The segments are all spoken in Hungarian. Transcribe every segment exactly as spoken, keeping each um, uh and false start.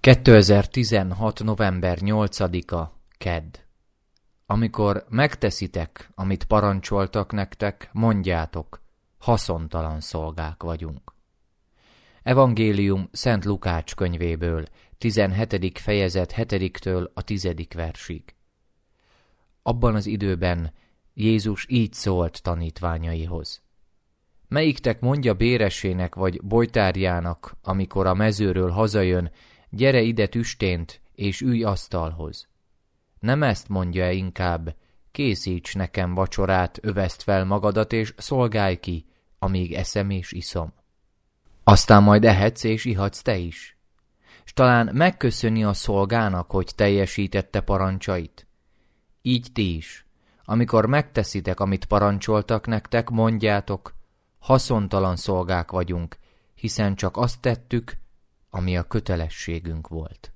kétezer-tizenhat. november nyolcadika. Kedd. Amikor megteszitek, amit parancsoltak nektek, mondjátok, haszontalan szolgák vagyunk. Evangélium Szent Lukács könyvéből, tizenhetedik fejezet hetediktől a tizedik versig. Abban az időben Jézus így szólt tanítványaihoz. Melyiktek mondja béresének vagy bojtárjának, amikor a mezőről hazajön, gyere ide tüstént, és ülj asztalhoz. Nem ezt mondja-e inkább, készíts nekem vacsorát, öveszd fel magadat, és szolgálj ki, amíg eszem és iszom. Aztán majd ehetsz és ihatsz te is. S talán megköszöni a szolgának, hogy teljesítette parancsait. Így ti is, amikor megteszitek, amit parancsoltak nektek, mondjátok, haszontalan szolgák vagyunk, hiszen csak azt tettük, ami a kötelességünk volt.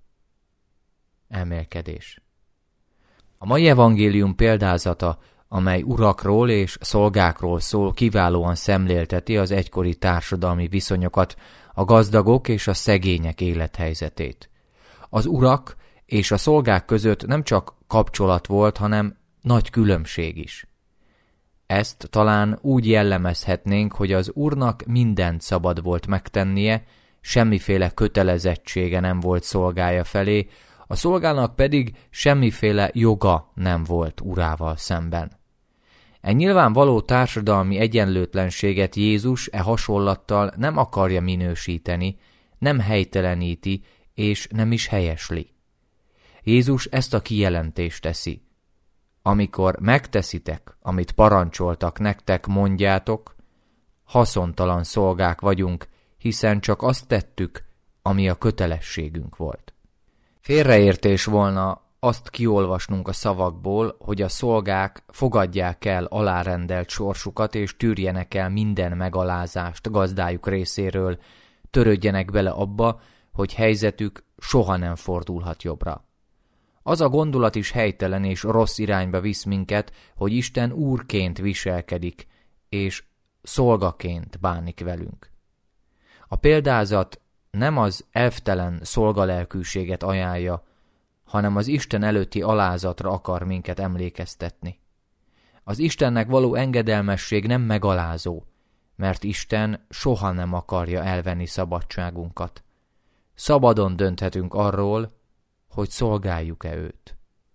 Elmélkedés. A mai evangélium példázata, amely urakról és szolgákról szól, kiválóan szemlélteti az egykori társadalmi viszonyokat, a gazdagok és a szegények élethelyzetét. Az urak és a szolgák között nem csak kapcsolat volt, hanem nagy különbség is. Ezt talán úgy jellemezhetnénk, hogy az úrnak mindent szabad volt megtennie, semmiféle kötelezettsége nem volt szolgája felé, a szolgának pedig semmiféle joga nem volt urával szemben. E nyilvánvaló társadalmi egyenlőtlenséget Jézus e hasonlattal nem akarja minősíteni, nem helyteleníti és nem is helyesli. Jézus ezt a kijelentést teszi. Amikor megteszitek, amit parancsoltak nektek, mondjátok, haszontalan szolgák vagyunk, hiszen csak azt tettük, ami a kötelességünk volt. Félreértés volna azt kiolvasnunk a szavakból, hogy a szolgák fogadják el alárendelt sorsukat, és tűrjenek el minden megalázást gazdájuk részéről, törődjenek bele abba, hogy helyzetük soha nem fordulhat jobbra. Az a gondolat is helytelen és rossz irányba visz minket, hogy Isten úrként viselkedik, és szolgaként bánik velünk. A példázat nem az elvtelen szolgalelkűséget ajánlja, hanem az Isten előtti alázatra akar minket emlékeztetni. Az Istennek való engedelmesség nem megalázó, mert Isten soha nem akarja elvenni szabadságunkat. Szabadon dönthetünk arról, hogy szolgáljuk-e őt.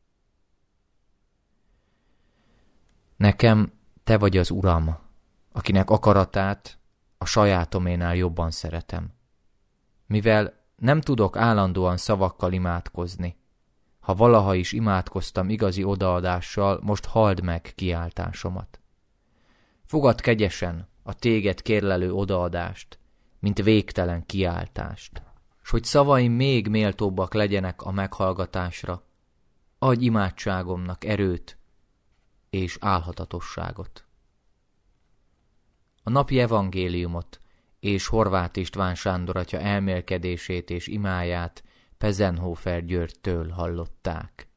Nekem te vagy az Uram, akinek akaratát a sajátoménál jobban szeretem. Mivel nem tudok állandóan szavakkal imádkozni, ha valaha is imádkoztam igazi odaadással, most halld meg kiáltásomat. Fogadd kegyesen a téged kérlelő odaadást, mint végtelen kiáltást, s hogy szavaim még méltóbbak legyenek a meghallgatásra, adj imádságomnak erőt és álhatatosságot. A napi evangéliumot és Horváth István Sándor atya elmélkedését és imáját Pezenhofer Györgytől hallották.